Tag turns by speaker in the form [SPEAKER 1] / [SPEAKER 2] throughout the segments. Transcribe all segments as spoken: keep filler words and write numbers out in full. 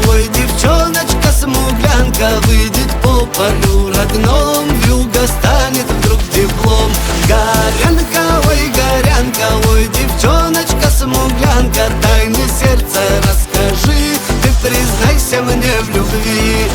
[SPEAKER 1] ой, девчоночка смуглянка, выйдет по полю родном, вьюга станет вдруг теплом. Горянка, ой, горянка, ой, девчоночка смуглянка, тайны сердца расскажи, ты признайся мне в любви.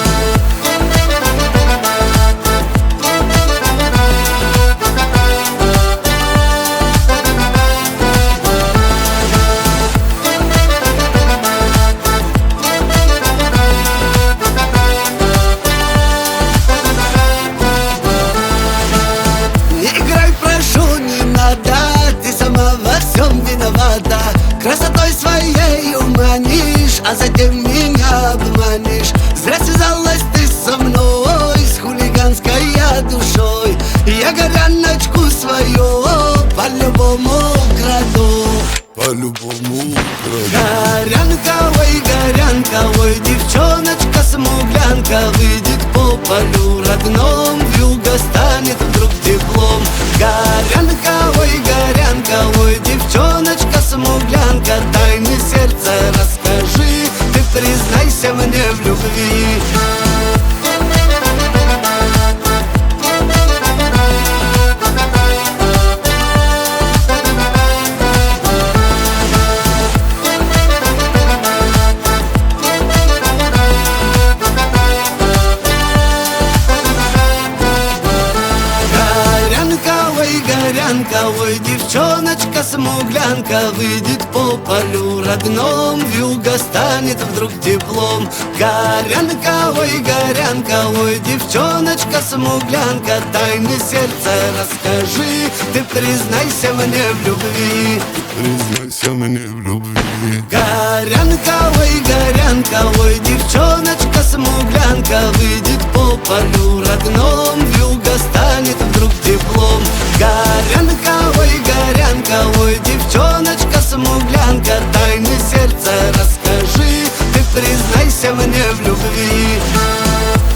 [SPEAKER 1] Красотой своей уманишь, а затем меня обманешь. Зря связалась ты со мной, с хулиганской я душой. Я горяночку свою по-любому краду,
[SPEAKER 2] по-любому краду.
[SPEAKER 1] Горянка, ой, горянка, ой, девчоночка смуглянка, выйдет по полю родном, вьюга станет вдруг теплом. Горянка, ой, горянка, ой, девчоночка смуглянка, тайны сердца расскажи, ты признайся мне в любви. Горянка, ой, девчоночка смуглянка, выйдет по полю родном, вьюга станет вдруг теплом. Горянка, ой, горянка, ой, девчоночка смуглянка, тайны сердца расскажи, ты признайся мне в любви.
[SPEAKER 2] Признайся мне в любви.
[SPEAKER 1] Горянка, ой, горянка, ой, девчоночка смуглянка, выйдет по полю родном, вьюга станет вдруг теплом. Горянка, ой, горянка, ой, девчоночка смуглянка, тайны сердца расскажи, ты признайся мне в любви.